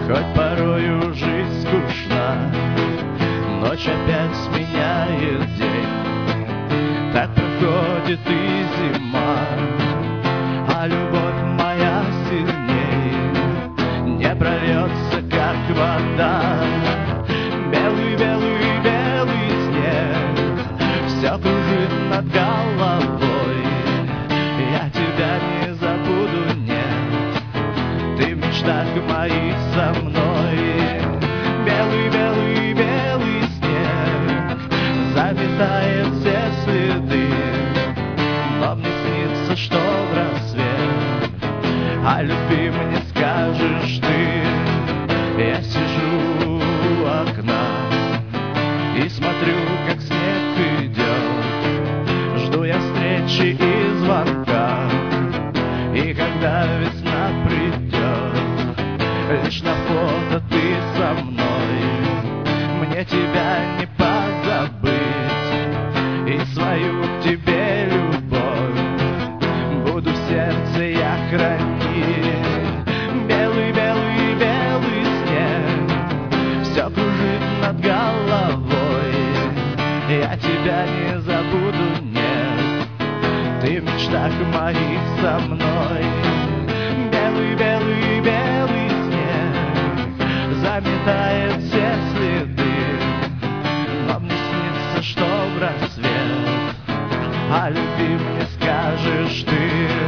Хоть порою жизнь скучна, ночь опять сменяет день. Так проходит и зима, а любовь моя сильней. Не прольется, как вода, белый-белый, белый снег. Все кружит над головой, я тебя не забуду, нет. Ты в мечтах моих со мной. Белый-белый, белый снег заметает все следы, но мне снится, что в рассвет о любви мне скажешь ты. Я сижу у окна и смотрю, как снег идет. Жду я встречи и звонка, и когда весна придет, лишь на фото ты со мной. Мне тебя не позабыть и свою к тебе любовь буду в сердце я хранить. Белый-белый, белый снег все кружит над головой, я тебя не забуду, нет. Ты в мечтах моих со мной. Белый-белый, белый снег заметает все следы, но мне снится, что в рассвет о любви мне скажешь ты.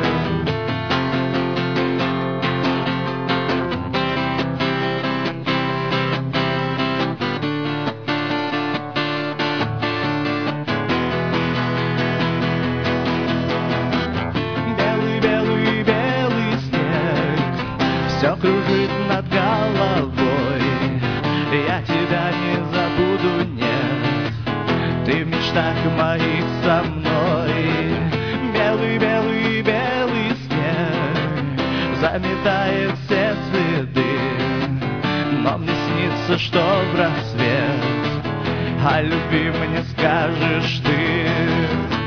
Все кружит над головой, я тебя не забуду, нет. Ты в мечтах моих со мной. Белый-белый, белый снег заметает все следы, но мне снится, что в рассвет о любви мне скажешь ты.